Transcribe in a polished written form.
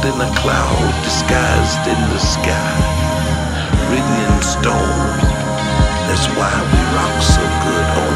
Lost in a cloud, disguised in the sky, written in stone. That's why we rock so good on